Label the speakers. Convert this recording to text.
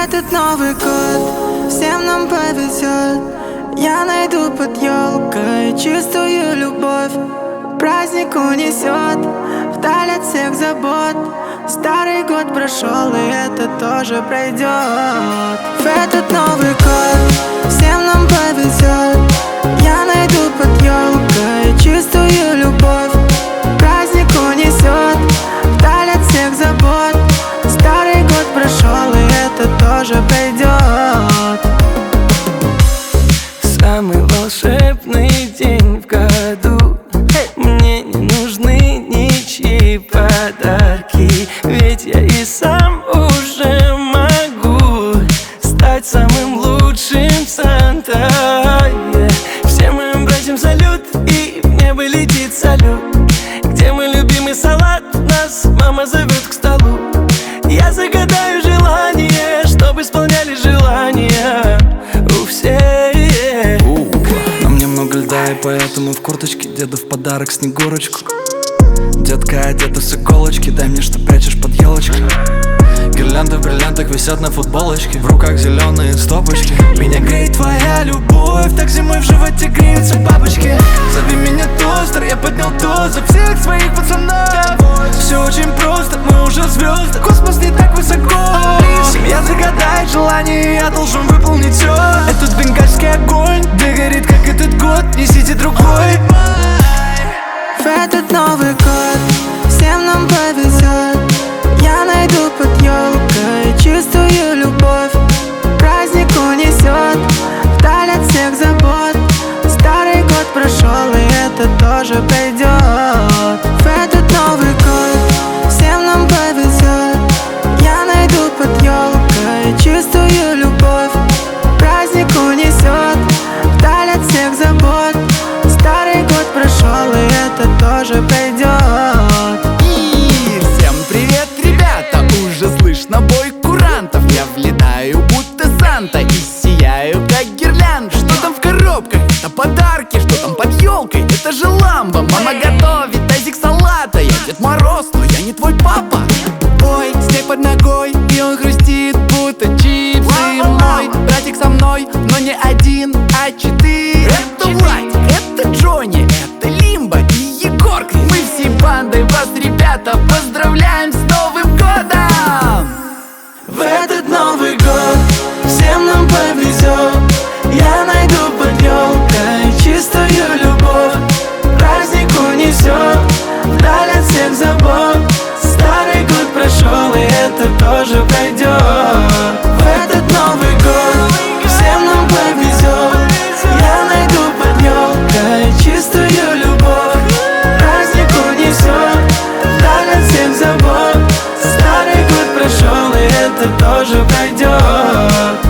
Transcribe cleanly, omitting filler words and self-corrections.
Speaker 1: этот Новый год всем нам повезет. Я найду под елкой чистую любовь. Праздник унесет вдаль от всех забот. Старый год прошел, и это тоже пройдет. В этот Новый год всем нам повезет. Я найду под елкой чистую любовь. Праздник унесет вдаль от всех забот. Старый год прошел, и это тоже пройдет.
Speaker 2: Самый волшебный день в году. Мне не нужны ничьи подарки, ведь я и сам уже могу стать самым лучшим Санта. Всем моим братьям салют, и в небо летит салют. Где мой любимый салат? Нас мама зовет к столу. Я загадаю желание, чтобы исполняли желания у всех.
Speaker 3: На мне много льда, и поэтому в курточке деду в подарок снегурочку. Детка одета с иголочки, дай мне, что прячешь под елочкой. Гирлянды в бриллиантах висят на футболочке, в руках зеленые стопочки. Меня греет твоя любовь, так зимой в животе греются бабочки. Зови меня тостер, я поднял тост за всех своих пацанов. Все очень просто, мы уже звезды, космос не так высоко. Семья загадает желание, я должен выполнить все. Этот бенгальский огонь, да горит как этот год, несите другой.
Speaker 1: В этот Новый год всем нам повезет. Я найду под елкой чистую любовь. Праздник унесет вдаль от всех забот. Старый год прошел, и это тоже пройдет. В этот Новый год всем нам повезет. Я найду под елкой чистую любовь. Праздник унесет вдаль от всех забот. Старый год прошел, и это тоже пройдет.
Speaker 4: И всем привет, ребята! Уже слышно бой курантов. Я влетаю, будто Санта, и сияю, как гирлянда. Что там в коробках? Это подарки. Что там под елкой? Это же ламба. Мама готовит тазик салата. Я Дед Мороз, но я не твой папа. Ой, снег под ногой, и он хрустит, будто чипсы. Мой братик со мной, но не один, а 4. Это Владик, это Джонни, это Лимба и Егорка. Мы всей бандой вас, ребята, поздравляем с Новым годом!
Speaker 1: В этот Новый год всем нам повезет. Я найду под елкой чистую любовь. Праздник унесет вдаль от всех забот. Старый год прошел, и это тоже пройдет. В этот Новый год всем нам повезет. Я найду под елкой чистую любовь. Праздник унесет вдаль от всех забот. Старый год прошел, и это тоже пройдет.